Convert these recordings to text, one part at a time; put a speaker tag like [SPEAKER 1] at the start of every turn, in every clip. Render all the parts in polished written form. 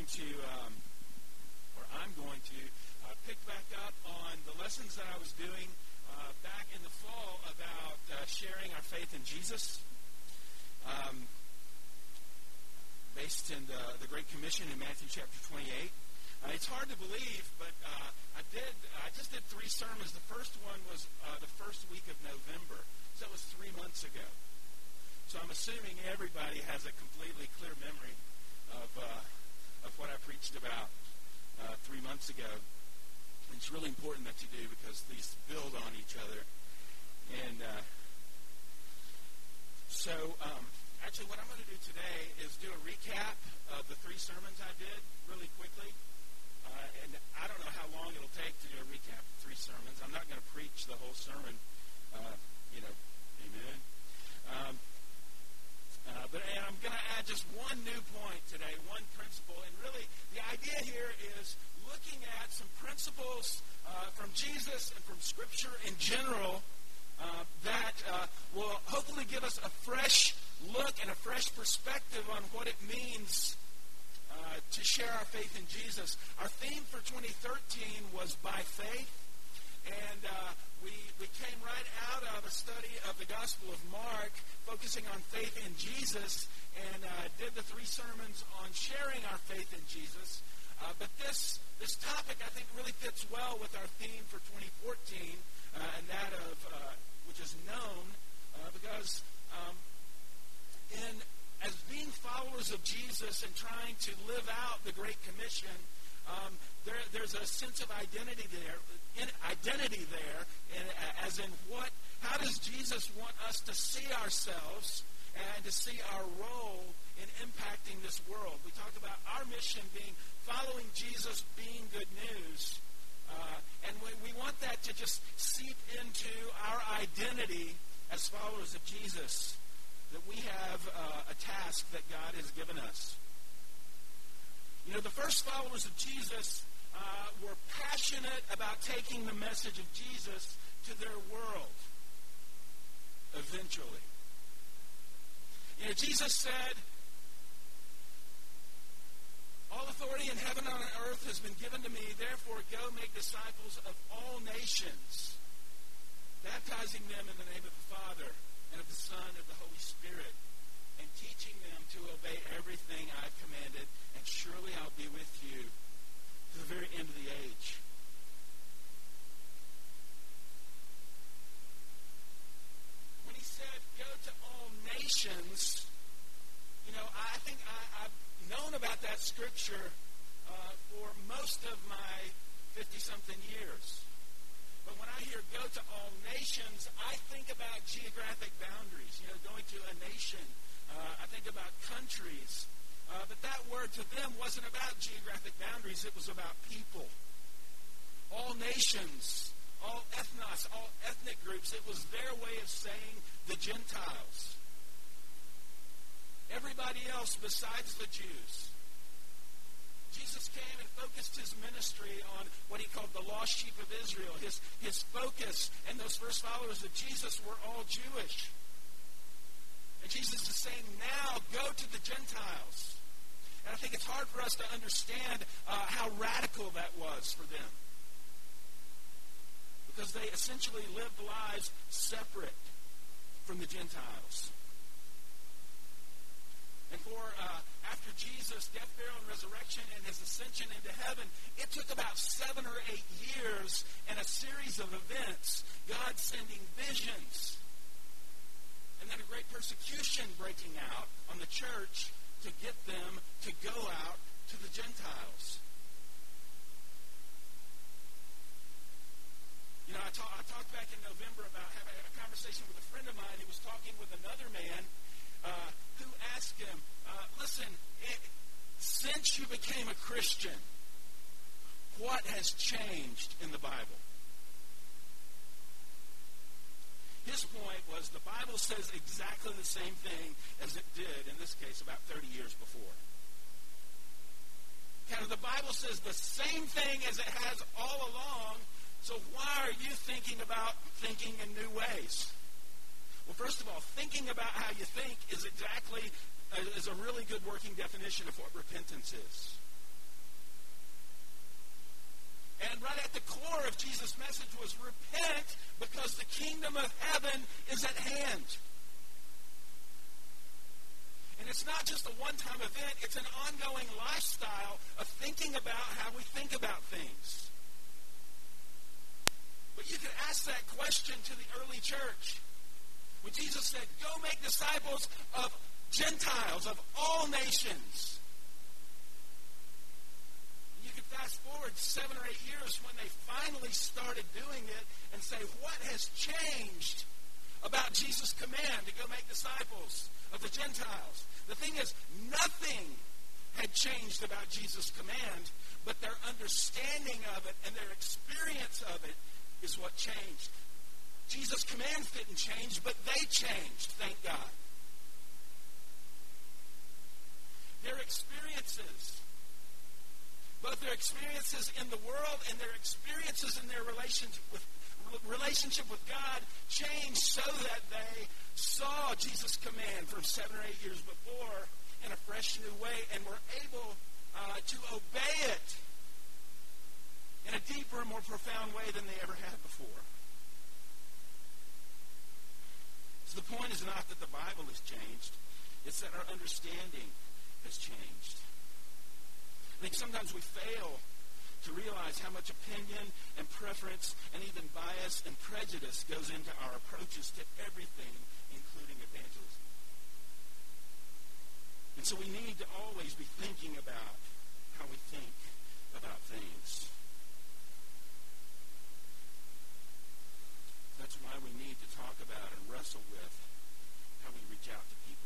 [SPEAKER 1] going to, I'm going to pick back up on the lessons that I was doing back in the fall about sharing our faith in Jesus, based in the Great Commission in Matthew chapter 28. It's hard to believe, but I just did 3 sermons. The first one was the first week of November, so it was 3 months ago. So I'm assuming everybody has a completely clear memory of what I preached about 3 months ago. And it's really important that you do, because these build on each other. And actually what I'm going to do today is do a recap of the 3 sermons I did really quickly. And I don't know how long it'll take to do a recap of 3 sermons. I'm not going to preach the whole sermon, amen. But I'm going to add just one new point today, one principle. And really, the idea here is looking at some principles from Jesus and from Scripture in general that will hopefully give us a fresh look and a fresh perspective on what it means to share our faith in Jesus. Our theme for 2013 was by faith. And we came right out of a study of the Gospel of Mark, focusing on faith in Jesus, and did the 3 sermons on sharing our faith in Jesus. But this topic, I think, really fits well with our theme for 2014, and that of which is known, because as being followers of Jesus and trying to live out the Great Commission, there's a sense of identity there, as in how does Jesus want us to see ourselves and to see our role in impacting this world? We talked about our mission being following Jesus, being good news, and we want that to just seep into our identity as followers of Jesus, that we have a task that God has given us. You know, the first followers of Jesus were passionate about taking the message of Jesus to their world, eventually. You know, Jesus said, "All authority in heaven and on earth has been given to me, therefore go make disciples of all nations, baptizing them in the name of the Father and of the Son and of the Holy Spirit, and teaching them to obey everything I've commanded, and surely I'll be with you to the very end of the age." When he said, "Go to all nations," you know, I think I've known about that scripture for most of my 50-something years. But when I hear "go to all nations," I think about geographic boundaries, you know, going to a nation. I think about countries. But that word to them wasn't about geographic boundaries. It was about people. All nations, all ethnos, all ethnic groups. It was their way of saying the Gentiles. Everybody else besides the Jews. Jesus came and focused his ministry on what he called the lost sheep of Israel. His focus and those first followers of Jesus were all Jewish. And Jesus is saying, now go to the Gentiles. And I think it's hard for us to understand how radical that was for them, because they essentially lived lives separate from the Gentiles. And after Jesus' death, burial, and resurrection and his ascension into heaven, it took about 7 or 8 years and a series of events, God sending visions, and then a great persecution breaking out on the church to get them to go out to the Gentiles. You know, I talked back in November about having a conversation with a friend of mine who was talking with another man who asked him, listen, since you became a Christian, what has changed in the Bible? His point was the Bible says exactly the same thing as it did, in this case, about 30 years before. Kind of the Bible says the same thing as it has all along, so why are you thinking about thinking in new ways? Well, first of all, thinking about how you think is a really good working definition of what repentance is. And right at the core of Jesus' message was repent because the kingdom of heaven is at hand. And it's not just a one-time event, it's an ongoing lifestyle of thinking about how we think about things. But you could ask that question to the early church. When Jesus said, go make disciples of Gentiles, of all nations. You could fast forward 7 or 8 years when they finally started doing it and say, what has changed about Jesus' command to go make disciples of the Gentiles? The thing is, nothing had changed about Jesus' command, but their understanding of it and their experience of it is what changed. Jesus' commands didn't change, but they changed, thank God. Their experiences, both their experiences in the world and their experiences in their relationship with God, changed so that they saw Jesus' command from 7 or 8 years before in a fresh new way and were able to obey it in a deeper and more profound way than they ever had before. So the point is not that the Bible has changed. It's that our understanding has changed. I think sometimes we fail to realize how much opinion and preference and even bias and prejudice goes into our approaches to everything, including evangelism. And so we need to always be thinking about how we think about things. That's why we need to talk about and wrestle with how we reach out to people.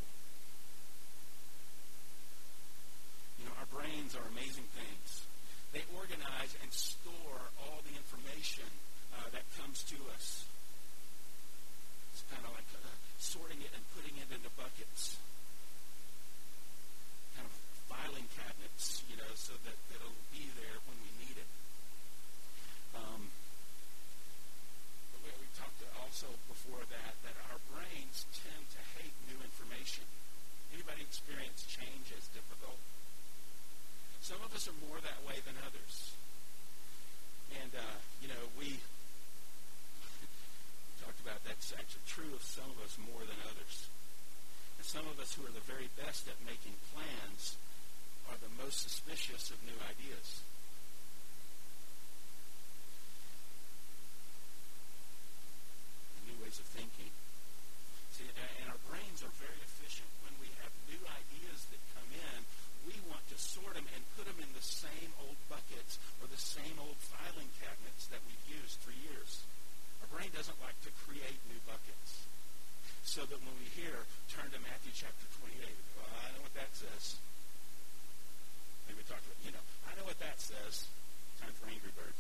[SPEAKER 1] You know, our brains are amazing things. They organize and store all the information that comes to us. It's kind of like sorting it and putting it into buckets. Kind of filing cabinets, you know, so that it'll be there when we need it. We talked also before that our brains tend to hate new information. Anybody experience change as difficult? Some of us are more that way than others. And, we talked about that's actually true of some of us more than others. And some of us who are the very best at making plans are the most suspicious of new ideas. And new ways of thinking. See, and our brains are very efficient. When we have new ideas that come in, we want to sort them and put them in the same old buckets or the same old filing cabinets that we've used for years. Our brain doesn't like to create new buckets. So that when we hear, turn to Matthew chapter 28, well, I know what that says. Maybe we talked about, I know what that says. Time for Angry Birds.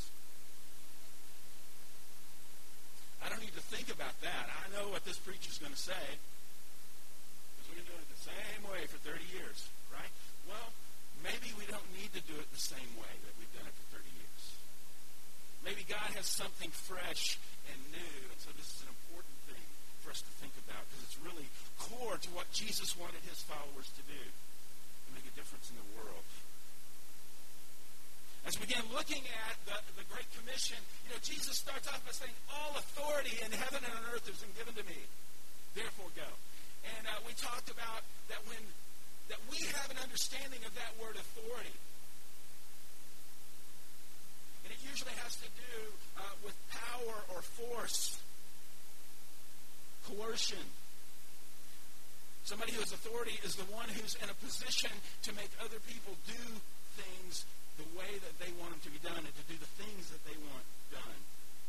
[SPEAKER 1] I don't need to think about that. I know what this preacher's going to say. Because we've been doing it the same way for 30 years, right? Well, maybe we don't need to do it the same way that we've done it for 30 years. Maybe God has something fresh and new, and so this is an important thing for us to think about because it's really core to what Jesus wanted his followers to do to make a difference in the world. As we begin looking at the Great Commission, Jesus starts off by saying, all authority in heaven and on earth has been given to me. Therefore go. And we talked about that we have an understanding of that word authority. And it usually has to do with power or force, coercion. Somebody who has authority is the one who's in a position to make other people do things the way that they want them to be done and to do the things that they want done.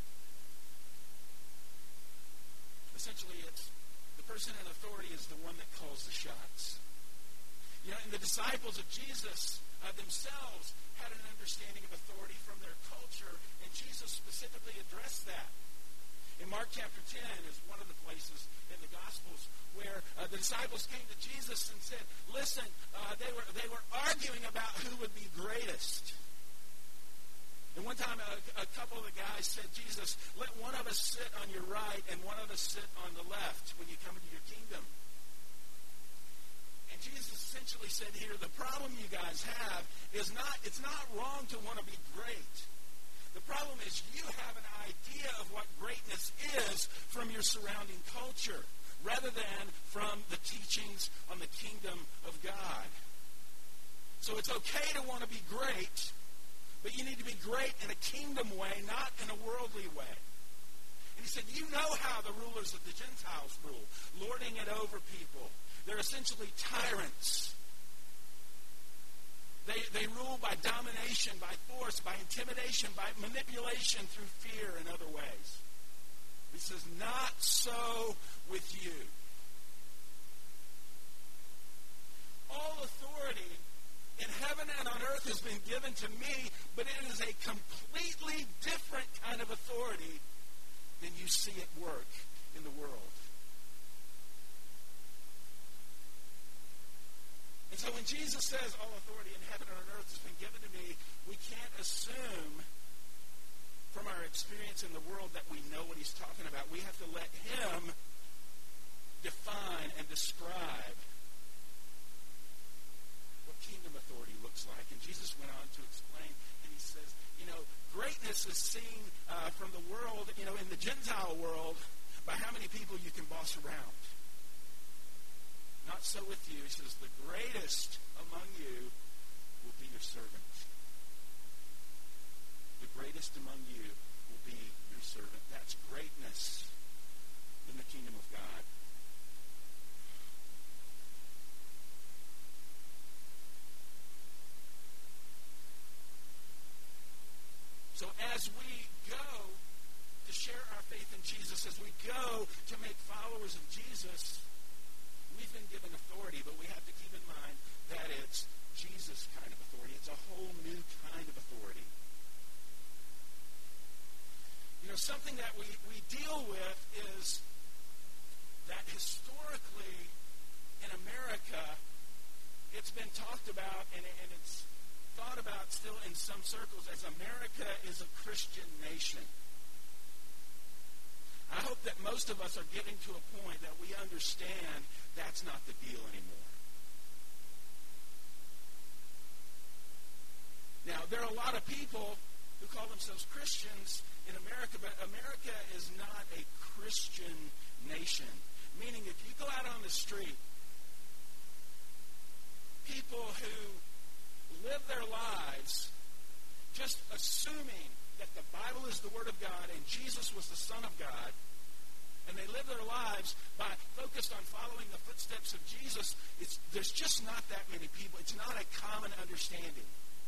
[SPEAKER 1] Essentially, it's the person in authority is the one that calls the shots. And the disciples of Jesus themselves had an understanding of authority from their culture, and Jesus specifically addressed that. In Mark chapter 10 is one of the places in the Gospels where the disciples came to Jesus and said, listen, they were arguing about who would be greatest. And one time a couple of the guys said, Jesus, let one of us sit on your right and one of us sit on the left when you come into your kingdom. And Jesus essentially said here, the problem you guys have is it's not wrong to want to be great. The problem is you have an idea of what greatness is from your surrounding culture, rather than from the teachings on the kingdom of God. So it's okay to want to be great, but you need to be great in a kingdom way, not in a worldly way. And he said, you know how the rulers of the Gentiles rule, lording it over people. They're essentially tyrants. They rule by domination, by force, by intimidation, by manipulation through fear and other ways. He says, not so with you. All authority in heaven and on earth has been given to me, but it is a completely different kind of authority than you see at work in the world. And so when Jesus says all authority in heaven and on earth has been given to me, we can't assume from our experience in the world that we know what he's talking about. We have to let him define and describe what kingdom authority looks like. And Jesus went on to explain, and he says, greatness is seen from the world, in the Gentile world, by how many people you can boss around. Not so with you. He says, the greatest among you will be your servant. The greatest among you will be your servant. That's greatness in the kingdom of God. So as we go to share our faith in Jesus, as we go to make followers of Jesus, we've been given authority, but we have to keep in mind that it's Jesus kind of authority. It's a whole new kind of authority. Something that we deal with is that historically in America, it's been talked about and it's thought about still in some circles as America is a Christian nation. I hope that most of us are getting to a point that we understand that's not the deal anymore. Now, there are a lot of people who call themselves Christians in America, but America is not a Christian nation. Meaning, if you go out on the street, people who live their lives just assuming that the Bible is the Word of God and Jesus was the Son of God, and they live their lives by focused on following the footsteps of Jesus, there's just not that many people. It's not a common understanding.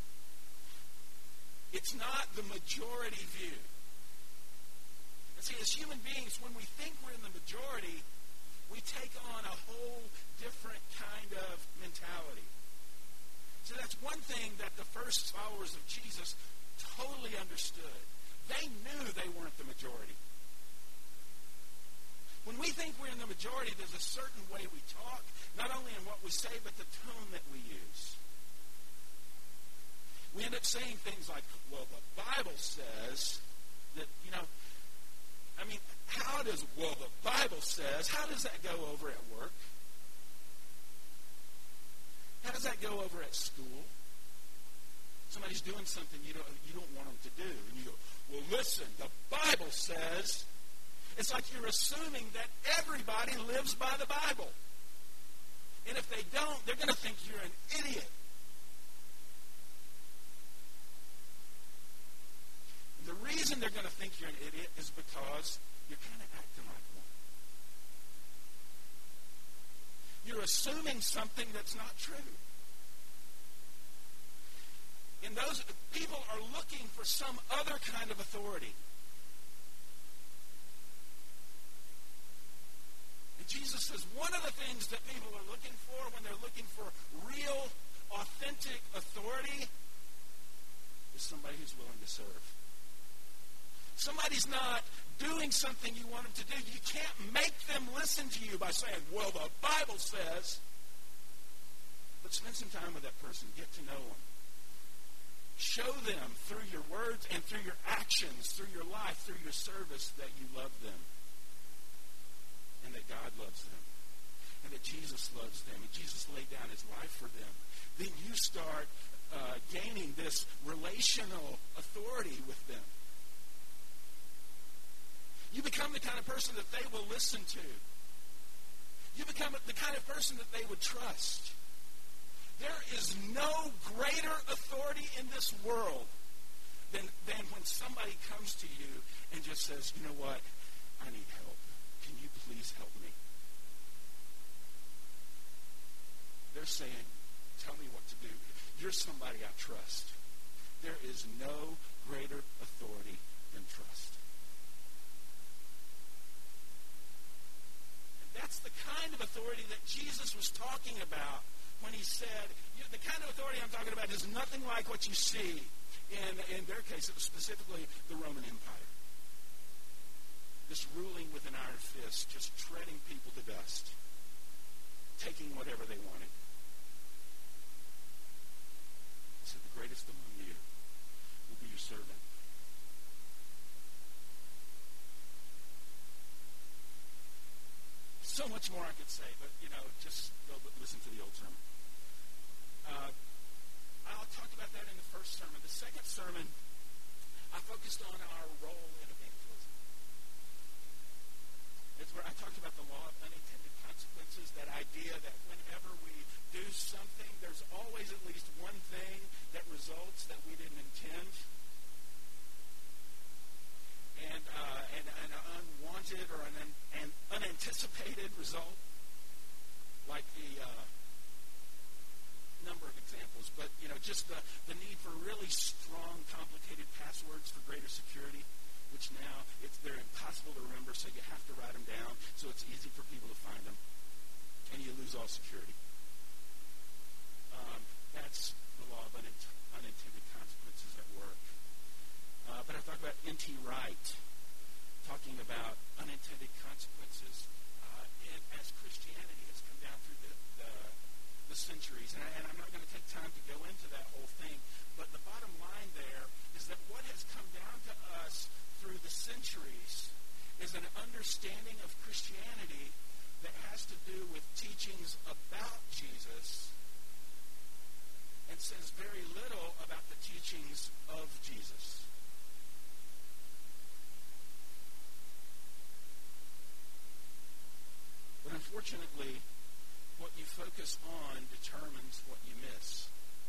[SPEAKER 1] It's not the majority view. And see, as human beings, when we think we're in the majority, we take on a whole different kind of mentality. So that's one thing that the first followers of Jesus totally understood. They knew they weren't the majority. When we think we're in the majority, there's a certain way we talk, not only in what we say, but the tone that we use. We end up saying things like, well, the Bible says that, how does, well, the Bible says, how does that go over at work? How does that go over at school? Somebody's doing something you don't want them to do. And you go, well, listen, the Bible says. It's like you're assuming that everybody lives by the Bible. And if they don't, they're going to think you're an idiot. And the reason they're going to think you're an idiot is because you're kind of acting like one. You're assuming something that's not true. And those people are looking for some other kind of authority. And Jesus says one of the things that people are looking for when they're looking for real, authentic authority is somebody who's willing to serve. Somebody's not doing something you want them to do. You can't make them listen to you by saying, well, the Bible says. But spend some time with that person. Get to know them. Show them through your words and through your actions, through your life, through your service, that you love them. And that God loves them. And that Jesus loves them. And Jesus laid down his life for them. Then you start gaining this relational authority with them. You become the kind of person that they will listen to. You become the kind of person that they would trust. There is no greater authority in this world than when somebody comes to you and just says, you know what, I need help. Can you please help me? They're saying, tell me what to do. You're somebody I trust. There is no greater authority than trust. And that's the kind of authority that Jesus was talking about when he said, the kind of authority I'm talking about is nothing like what you see in their case. It was specifically the Roman Empire. This ruling with an iron fist, just treading people to dust, taking whatever they wanted. He said, the greatest among you will be your servant. So much more I could say, but, just go listen to the old sermon. I'll talk about that in the first sermon. The second sermon, I focused on our role in evangelism. It's where I talked about the law of unintended consequences, that idea that whenever we do something, there's always at least one thing that results that we didn't intend. And an unwanted or an unanticipated result, like the number of examples, but just the need for really strong, complicated passwords for greater security, which now they're impossible to remember, so you have to write them down so it's easy for people to find them, and you lose all security. That's the law of unintended consequences at work. But I talked about N.T. Wright talking about unintended consequences as Christianity has come down through the centuries. And I'm not going to take time to go into that whole thing, but the bottom line there is that what has come down to us through the centuries is an understanding of Christianity that has to do with teachings about Jesus and says very little about the teachings of Jesus. But unfortunately, what you focus on determines what you miss.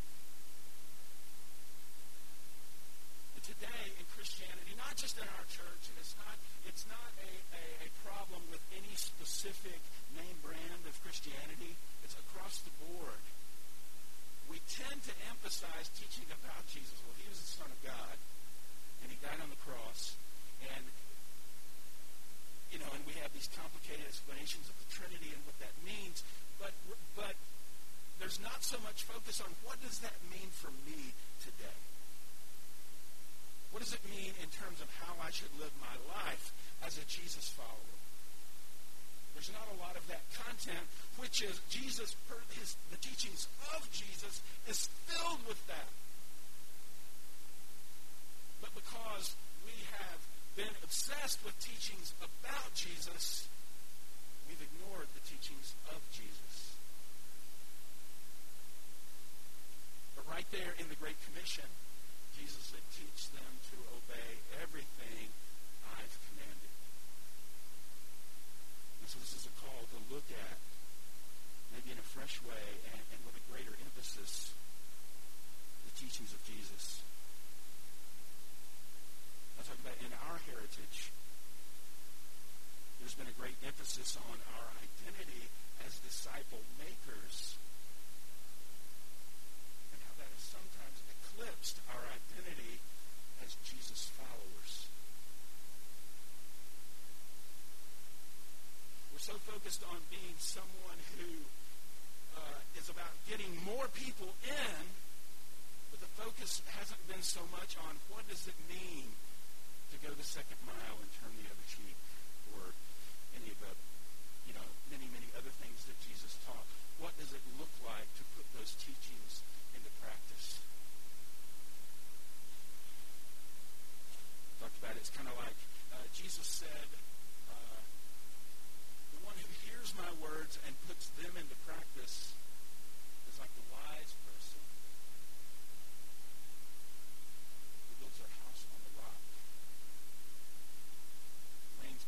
[SPEAKER 1] But today in Christianity, not just in our church, and it's not a problem with any specific name brand of Christianity, it's across the board. We tend to emphasize teaching about Jesus. Well, he was the Son of God, and he died on the cross, and and we have these complicated explanations of the Trinity and what that means, but there's not so much focus on what does that mean for me today. What does it mean in terms of how I should live my life as a Jesus follower? There's not a lot of that content, which is the teachings of Jesus is filled with that. But because we have been obsessed with teachings about Jesus, we've ignored the teachings of Jesus. But right there in the Great Commission, Jesus said, teach them to obey everything I've commanded. And so this is a call to look at, maybe in a fresh way and with a greater emphasis, the teachings of Jesus. I talk about in our heritage, there's been a great emphasis on our identity as disciple makers, and how that has sometimes eclipsed our identity as Jesus followers. We're so focused on being someone who is about getting more people in, but the focus hasn't been so much on what does it mean to go the second mile and turn the other cheek, or any of the, many, many other things that Jesus taught. What does it look like to put those teachings into practice? Talked about it. It's kind of like Jesus said, the one who hears my words and puts them into practice is like the wise person who builds their house on the rock. Rain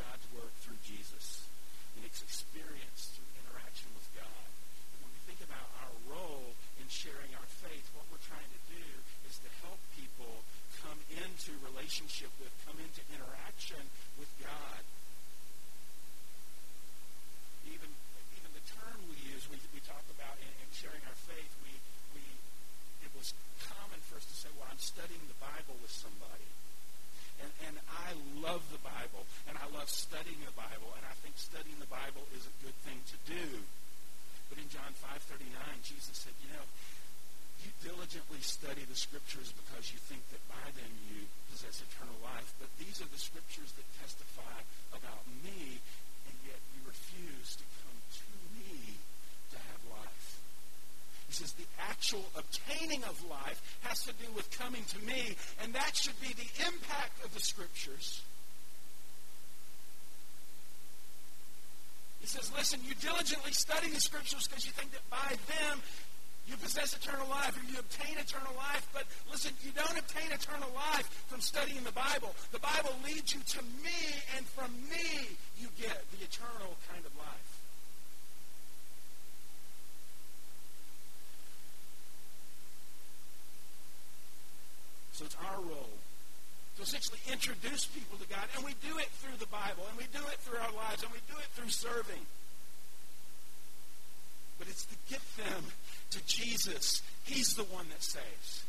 [SPEAKER 1] God's work through Jesus, and it's experienced through interaction with God. And when we think about our role in sharing our faith, what we're trying to do is to help people come into relationship with, come into interaction with God. Even the term we use, we talk about in sharing our faith, it was common for us to say, well, I'm studying the Bible with somebody. And I love the Bible, and I love studying the Bible, and I think studying the Bible is a good thing to do. But in John 5:39, Jesus said, you diligently study the Scriptures because you think that by them you possess eternal life. But these are the Scriptures that testify about me, and yet you refuse to come to me to have life. He says the actual obtaining of life has to do with coming to me, and that should be the impact of the Scriptures. He says, listen, you diligently study the Scriptures because you think that by them you possess eternal life or you obtain eternal life. But listen, you don't obtain eternal life from studying the Bible. The Bible leads you to me, and from me you get the eternal kind of life. So it's our role to essentially introduce people to God, and we do it through the Bible, and we do it through our lives, and we do it through serving. But it's to get them to Jesus. He's the one that saves.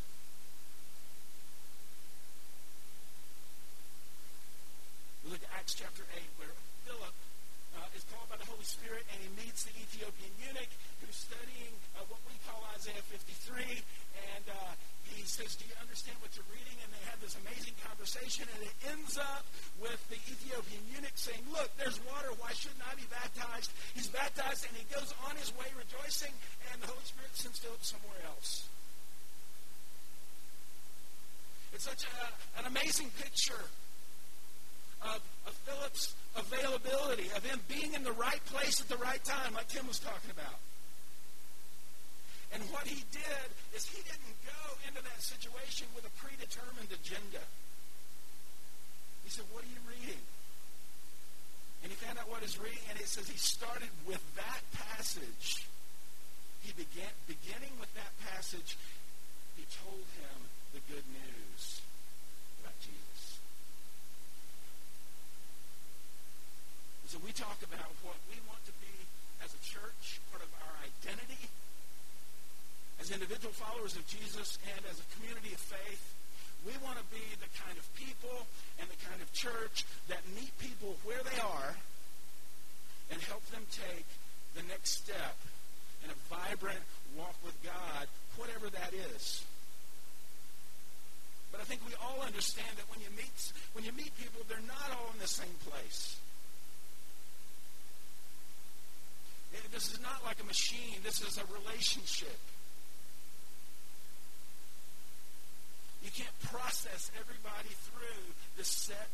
[SPEAKER 1] We look at Acts chapter 8, where Philip is called by the Holy Spirit, and he meets the Ethiopian eunuch who's studying what we call Isaiah 53, and he says, do you understand what you're reading? And they have this amazing conversation, and it ends up with the Ethiopian eunuch saying, look, there's water. Why shouldn't I be baptized? He's baptized, and he goes on his way rejoicing, and the Holy Spirit sends Philip somewhere else. It's such an amazing picture of Philip's availability, of him being in the right place at the right time, like Tim was talking about. And what he did is he didn't go into that situation with a predetermined agenda. He said, what are you reading? And he found out what he's reading, and it says he started with that passage. He beginning with that passage, he told him the good news about Jesus. So we talk about what we want to be as a church, part of our identity, as individual followers of Jesus and as a community of faith. We want to be the kind of people and the kind of church that meet people where they are and help them take the next step in a vibrant walk with God, whatever that is. But I think we all understand that when you meet people, they're not all in the same place. This is not like a machine. This is a relationship. You can't process everybody through the set,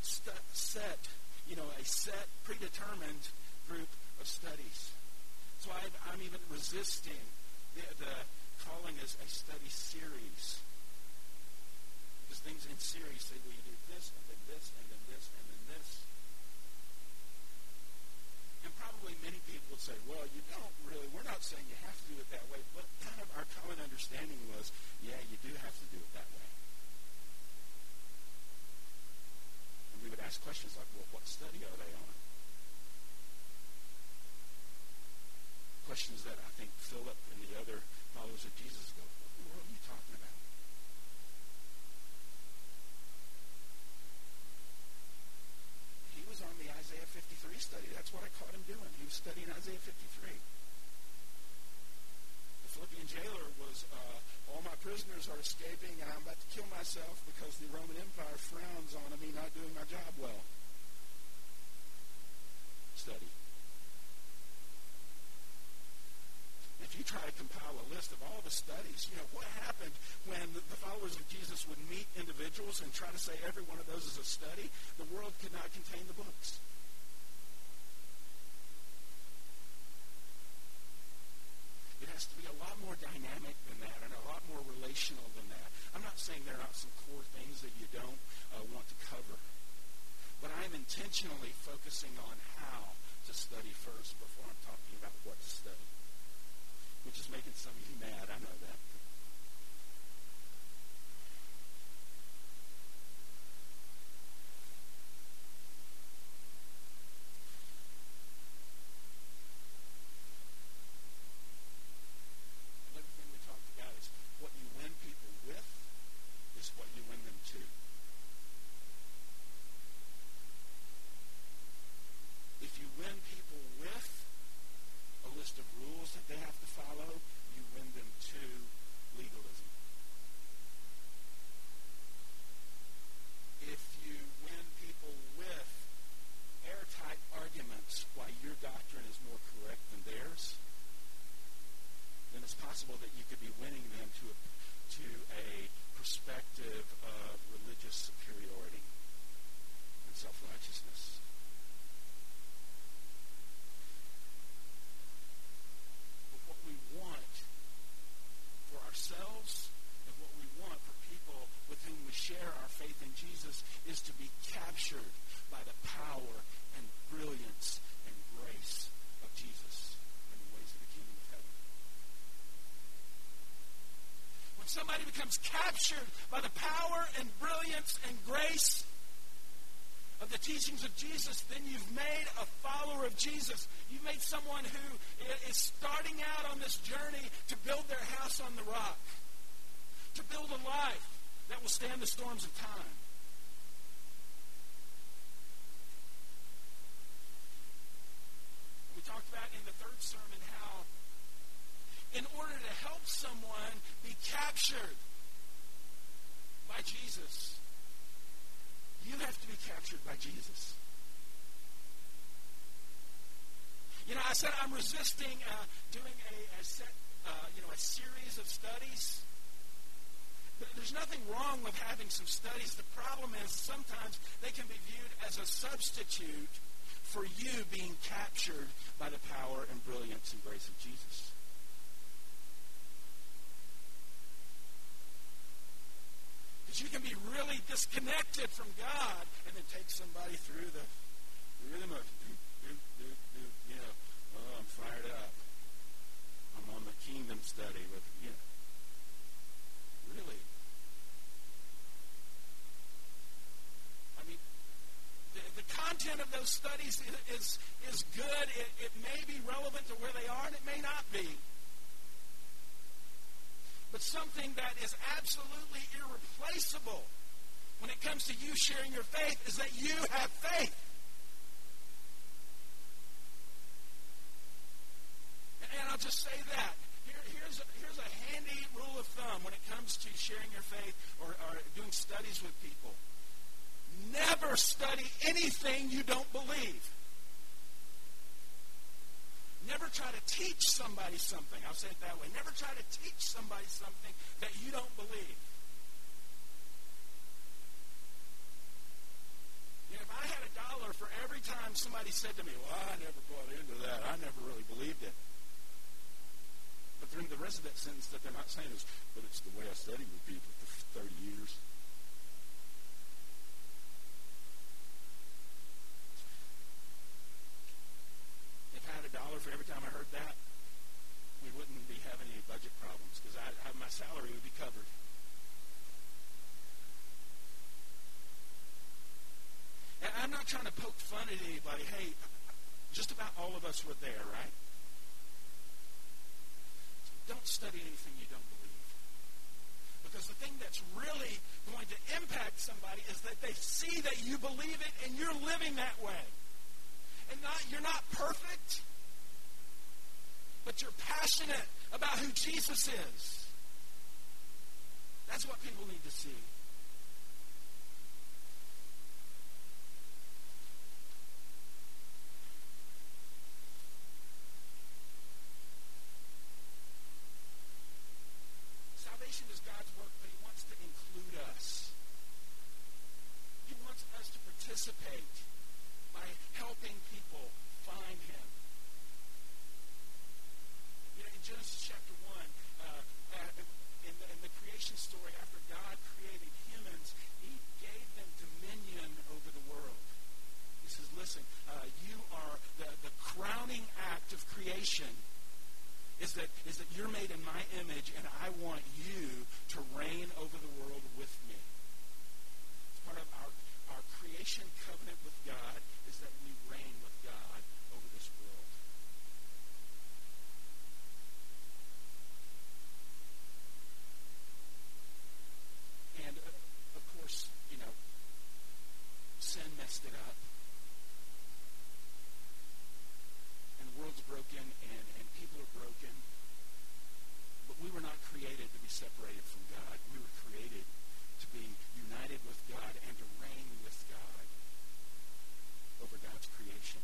[SPEAKER 1] a set predetermined group of studies. So I'm even resisting the calling as a study series. Because things in series say, well, you do this, and then this, and then this, and then this. And probably many people would say, well, you don't really, we're not saying you have to do it that way, but kind of our common understanding was, yeah, you do have to do it that way. And we would ask questions like, well, what study are they on? Questions that I think Philip and the other followers of Jesus go, what in the world are you talking about? He was on the Isaiah 53 study. That's what I caught him doing. He was studying Isaiah 53. The Philippian jailer was, all my prisoners are escaping, and I'm about to kill myself because the Roman Empire frowns on me not doing my job well. Study. If you try to compile a list of all the studies, what happened when the followers of Jesus would meet individuals and try to say every one of those is a study? The world could not contain the books. It has to be a lot more dynamic than that and a lot more relational than that. I'm not saying there are not some core things that you don't want to cover. But I'm intentionally focused focusing on how to study first before I'm talking about what to study. Which is making some of you mad, I know that. Another thing we talked about is what you win people with is what you win them to. If you win people with a list of rules that they have to follow, you win them to legalism. If you win people with airtight arguments why your doctrine is more correct than theirs, then it's possible that you could be winning them to a perspective of religious superiority and self-righteousness. What we want for ourselves and what we want for people with whom we share our faith in Jesus is to be captured by the power and brilliance and grace of Jesus and the ways of the kingdom of heaven. When somebody becomes captured by the power and brilliance and grace of the teachings of Jesus, then you've made a follower of Jesus. You've made someone who is starting out on this journey to build their house on the rock, to build a life that will stand the storms of time. We talked about in the third sermon how in order to help someone be captured by Jesus, you have to be captured by Jesus. You know, I said I'm resisting doing a series of studies. But there's nothing wrong with having some studies. The problem is sometimes they can be viewed as a substitute for you being captured by the power and brilliance and grace of Jesus. You can be really disconnected from God and then take somebody through the motion. You know, oh, I'm fired up. I'm on the kingdom study with, really. I mean, the content of those studies is good. It may be relevant to where they are, and it may not be. But something that is absolutely irreplaceable when it comes to you sharing your faith is that you have faith. And I'll just say that. Here's a handy rule of thumb when it comes to sharing your faith or doing studies with people. Never study anything you don't believe. Never try to teach somebody something. I'll say it that way. Never try to teach somebody something that you don't believe. You know, if I had $1 for every time somebody said to me, well, I never bought into that. I never really believed it. But then the rest of that sentence that they're not saying is, but it's the way I studied with people for 30 years. For every time I heard that, we wouldn't be having any budget problems because my salary would be covered. And I'm not trying to poke fun at anybody. Hey, just about all of us were there, right? Don't study anything you don't believe. Because the thing that's really going to impact somebody is that they see that you believe it and you're living that way. And you're not perfect, but you're passionate about who Jesus is. That's what people need to see. Salvation is God's work, but He wants to include us. He wants us to participate by helping people find Him. Genesis chapter 1, in the creation story, after God created creation is that you're made in my image, and I want you to reign over the world with me. It's part of our creation covenant with God is that we reign with God over this world. And, of course, sin messed it up. And the world's broken, and people are broken. But we were not created to be separated from God. We were created to be united with God and to reign with God over God's creation.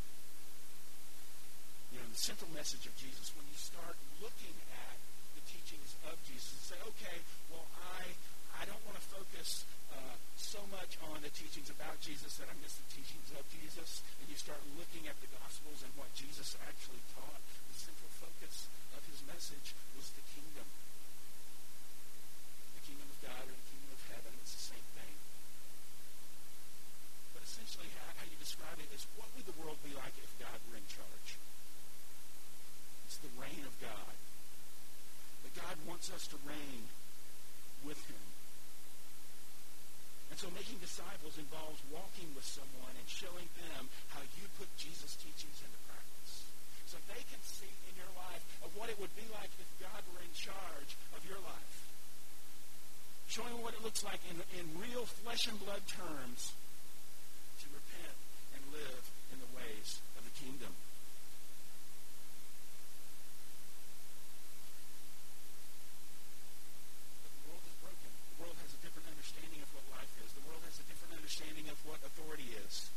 [SPEAKER 1] The central message of Jesus, when you start looking at the teachings of Jesus and say, okay, well, I don't want to focus so much on the teachings about Jesus that I miss the teachings of Jesus, and you start looking at the Gospels and what Jesus actually taught, the central focus of his message was the kingdom. The kingdom of God or the kingdom of heaven, it's the same thing. But essentially how you describe it is, what would the world be like if God were in charge? It's the reign of God. But God wants us to reign with him. And so making disciples involves walking with someone and showing them how you put Jesus' teachings into practice. So they can see in your life of what it would be like if God were in charge of your life. Showing what it looks like in real flesh and blood terms to repent and live in the ways of the kingdom. Understanding of what authority is,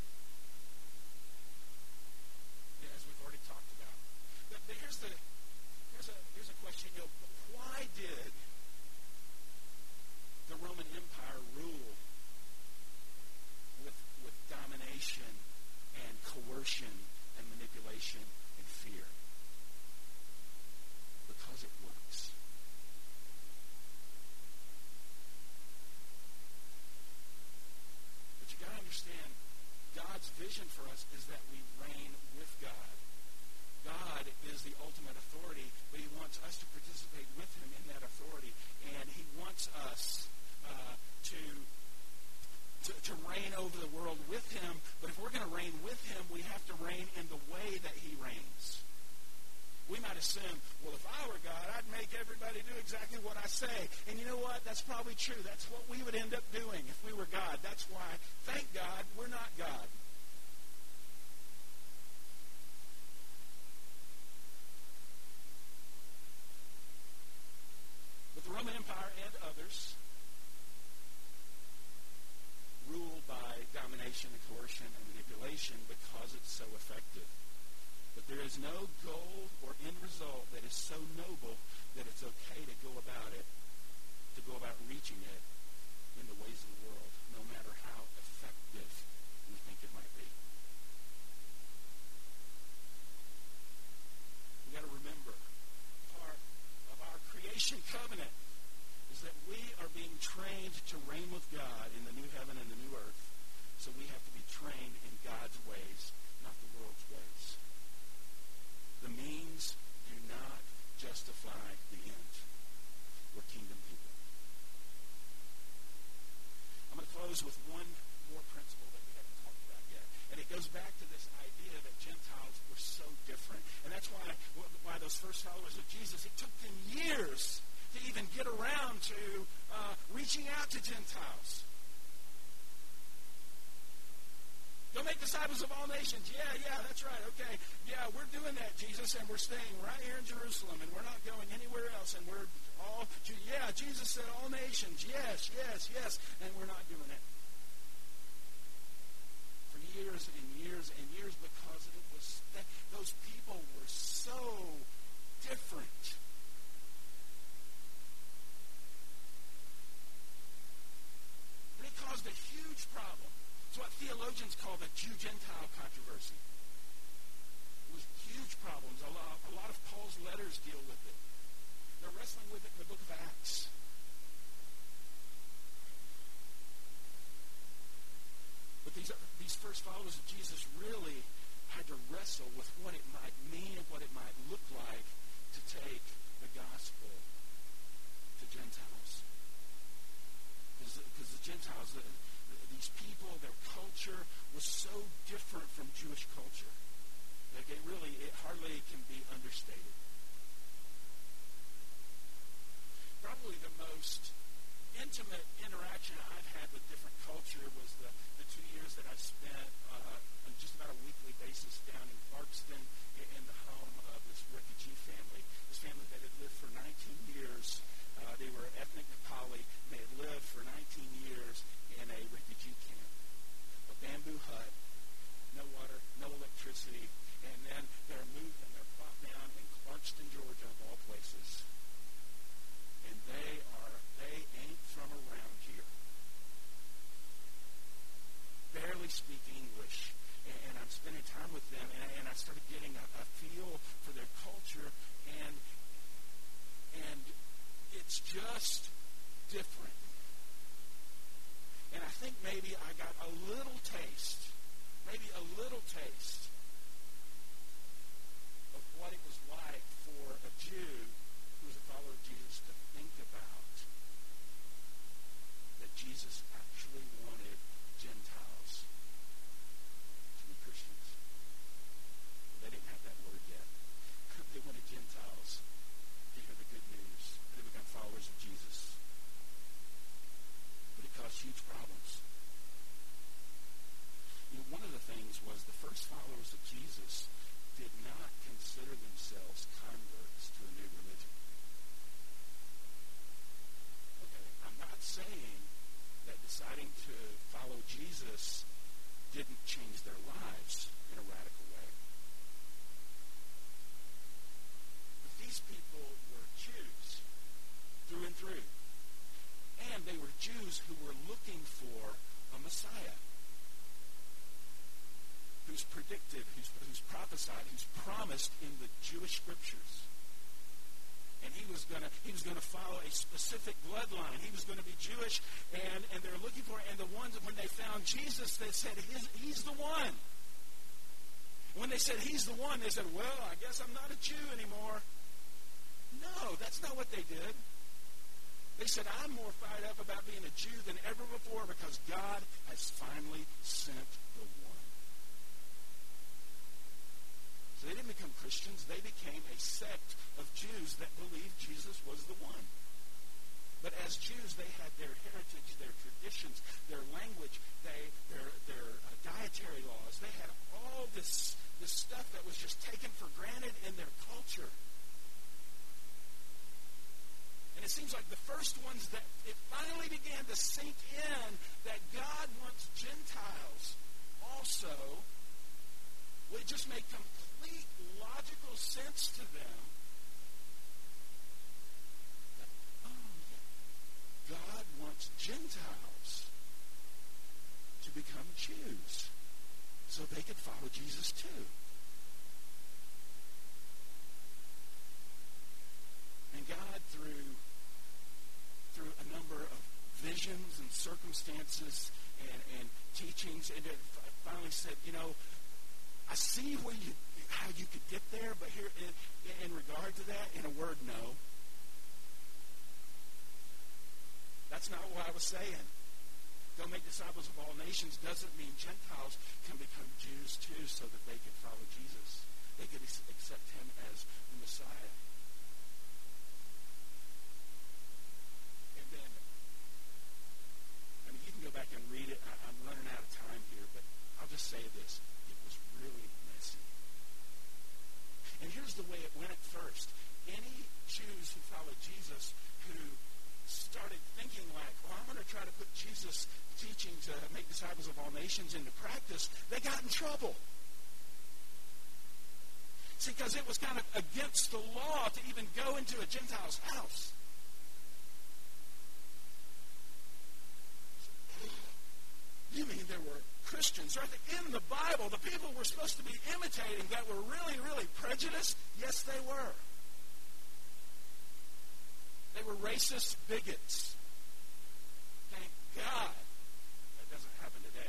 [SPEAKER 1] as we've already talked about. But here's a question. Why did the Roman Empire rule with domination and coercion and manipulation and fear? Because it works. Understand, God's vision for us is that we reign with God. God is the ultimate authority, but he wants us to participate with him in that authority, and he wants us to reign over the world with him. But if we're going to reign with him, we have to reign in the way that he reigns. We might assume, well, if I were God, I'd make everybody do exactly what I say. And you know what? That's probably true. That's what we would end up doing if we were God. That's why, thank God, we're not God. But the Roman Empire and others rule by domination and coercion and manipulation because it's so effective. But there is no goal or end result that is so noble that it's okay to go about reaching it in the ways of the world, no matter how effective we think it might be. We've got to remember, part of our creation covenant is that we are being trained to reign with God in the new heaven and the new earth. So we have to be trained in God's ways, not the world's ways. The means do not justify the end. We're kingdom people. I'm going to close with one more principle that we haven't talked about yet. And it goes back to this idea that Gentiles were so different. And that's why those first followers of Jesus, it took them years to even get around to reaching out to Gentiles. Go make disciples of all nations. Yeah, that's right. Okay. Yeah, we're doing that, Jesus, and we're staying right here in Jerusalem, and we're not going anywhere else, and we're all, Jesus said all nations. Yes, and we're not doing it. For years and years and years, because it was, those people were so different. And it caused a huge problem. It's what theologians call the Jew-Gentile controversy. It was huge problems. A lot of Paul's letters deal with it. They're wrestling with it in the book of Acts. But these first followers of Jesus really who's predicted, who's prophesied, who's promised in the Jewish scriptures. And he was going to follow a specific bloodline. He was going to be Jewish, and they're looking for it. And the ones, when they found Jesus, they said, he's the one. When they said he's the one, they said, well, I guess I'm not a Jew anymore. No, that's not what they did. They said, I'm more fired up about being a Jew than ever before because God has finally sent the one. So they didn't become Christians. They became a sect of Jews that believed Jesus was the one. But as Jews, they had their heritage, their traditions, their language, their dietary laws. They had all this stuff that was just taken for granted in their culture. And it seems like the first ones that it finally began to sink in that God wants Gentiles also, well, it just made complete logical sense to them. That, God wants Gentiles to become Jews so they could follow Jesus too. And God, through a number of visions and circumstances and teachings, and it finally said, I see how you could get there, but here, in regard to that, in a word, no. That's not what I was saying. Go make disciples of all nations doesn't mean Gentiles can become Jews too so that they could follow Jesus. They could accept him as the Messiah. And then, you can go back and read it. I'm running out of time here, but I'll just say this. It was really messy. And here's the way it went at first. Any Jews who followed Jesus who started thinking like, well, I'm going to try to put Jesus' teaching to make disciples of all nations into practice, they got in trouble. See, because it was kind of against the law to even go into a Gentile's house. You mean there were Christians right in the Bible, the people we're supposed to be imitating, that were really, really prejudiced? Yes, they were. They were racist bigots. Thank God that doesn't happen today.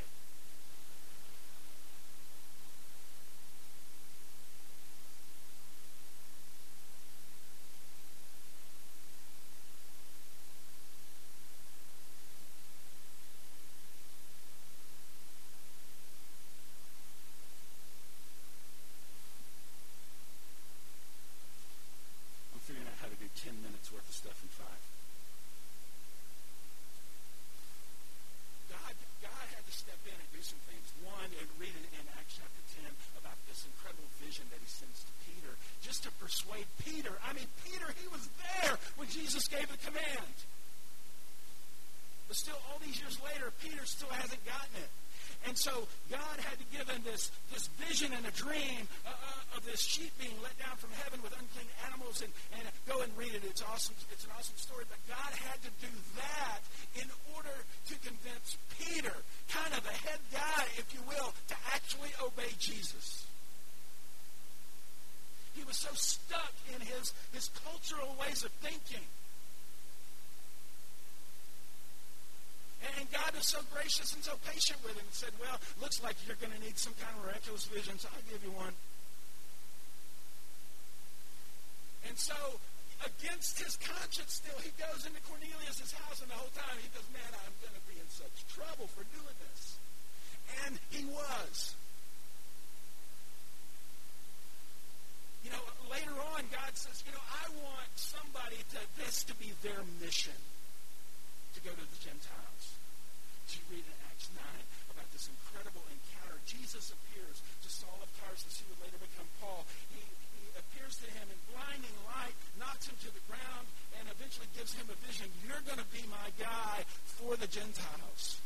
[SPEAKER 1] I'm figuring out how to do 10 minutes worth of stuff in 5. God had to step in and do some things. One, and read in Acts chapter 10 about this incredible vision that he sends to Peter, just to persuade Peter. I mean, Peter, he was there when Jesus gave the command. But still, all these years later, Peter still hasn't gotten it. And so God had to give him this vision and a dream of this sheep being let down from heaven with unclean animals. And go and read it. It's awesome. It's an awesome story. But God had to do that in order to convince Peter, kind of the head guy, if you will, to actually obey Jesus. He was so stuck in his cultural ways of thinking. And God was so gracious and so patient with him and said, well, looks like you're going to need some kind of miraculous vision, so I'll give you one. And so, against his conscience still, he goes into Cornelius' house, and the whole time he goes, man, I'm going to be in such trouble for doing this. And he was. Later on, God says, I want somebody this to be their mission, to go to the Gentiles. You read in Acts 9 about this incredible encounter. Jesus appears to Saul of Tarsus, who would later become Paul. He appears to him in blinding light, knocks him to the ground, and eventually gives him a vision. You're going to be my guy for the Gentiles.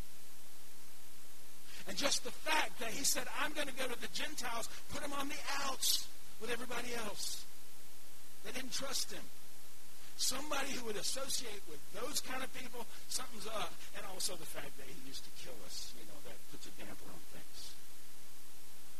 [SPEAKER 1] And just the fact that he said, I'm going to go to the Gentiles, put him on the outs with everybody else. They didn't trust him. Somebody who would associate with those kind of people, something's up. And also the fact that he used to kill us, that puts a damper on things.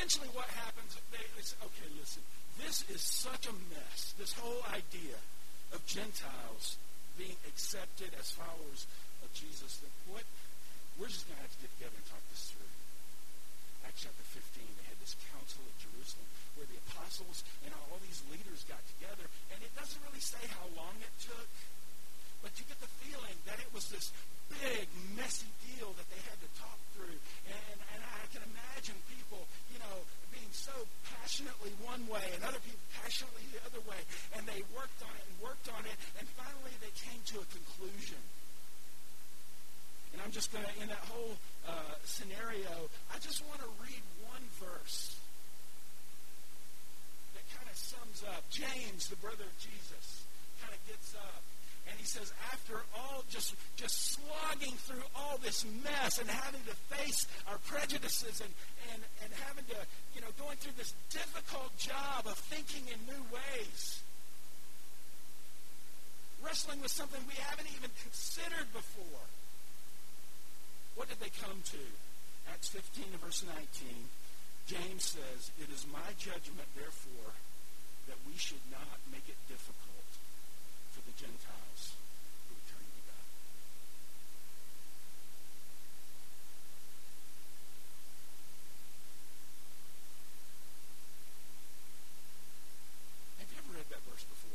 [SPEAKER 1] eventually what happens, they say, okay, listen, this is such a mess, this whole idea of Gentiles being accepted as followers of Jesus, that what, we're just going to have to get together and talk this through. Acts chapter 15, they had this council at Jerusalem where the apostles and all these leaders got together, and it doesn't really say how long it took, but you get the feeling that it was this big, messy deal that they had to talk through. And I can imagine people, being so passionately one way and other people passionately the other way. And they worked on it, and finally they came to a conclusion. And I'm just going to, in that whole scenario, I just want to read one verse that kind of sums up. James, the brother of Jesus, kind of gets up. And he says, after all, just slogging through all this mess and having to face our prejudices and having to, going through this difficult job of thinking in new ways, wrestling with something we haven't even considered before, what did they come to? Acts 15 and verse 19, James says, it is my judgment, therefore, that we should not make it difficult for the Gentiles who are turning to God. Have you ever read that verse before?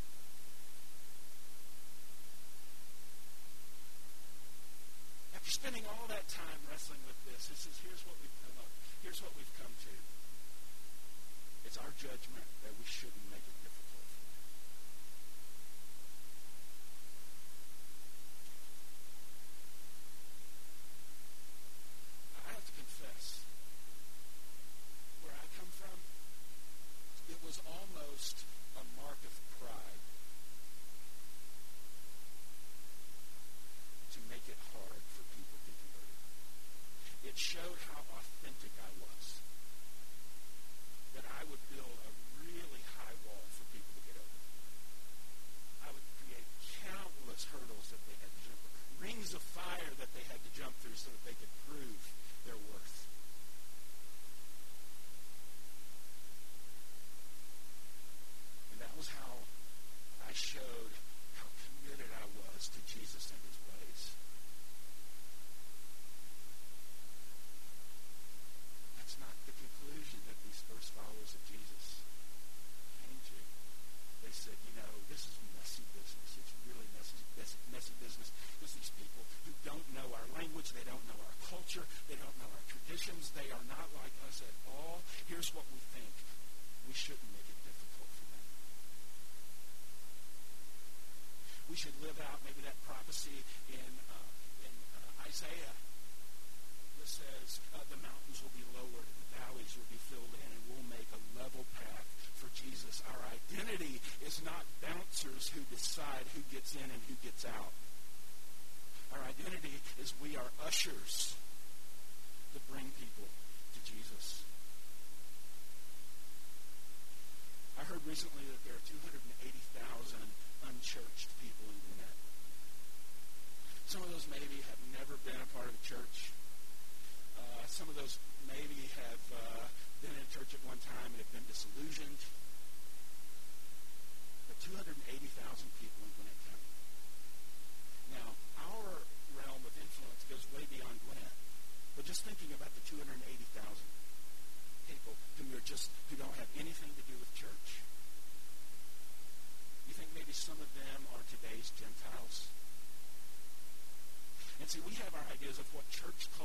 [SPEAKER 1] After spending all that time wrestling with this, it says, here's what we've come to. It's our judgment that we shouldn't make it difficult for them. I have to confess, where I come from, it was almost a mark of pride to make it hard for people to get converted. It showed how authentic I was, that I would build a really high wall for people to get over. I would create countless hurdles that they had to jump through, rings of fire that they had to jump through so that they could prove their worth. And that was how I showed how committed I was to Jesus and his ways. That's not the conclusion that these first followers of Jesus came to. They said, this is messy business. It's really messy business. There's these people who don't know our language. They don't know our culture. They don't know our traditions. They are not like us at all. Here's what we think. We shouldn't make it difficult for them. We should live out maybe that prophecy in Isaiah that says the mountains will be lowered and the valleys will be filled in, and we'll make a level path for Jesus. Our identity is not bouncers who decide who gets in and who gets out. Our identity is we are ushers to bring people to Jesus. I heard recently that there are 280,000 unchurched people in Gwinnett. Some of those maybe have never been a part of a church. Some of those maybe have been in a church at one time and have been disillusioned. But 280,000 people in Gwinnett County. Now, our realm of influence goes way beyond Gwinnett. But just thinking about the 280,000 people who don't have anything to do with church. You think maybe some of them are today's Gentiles? And see, we have our ideas of what church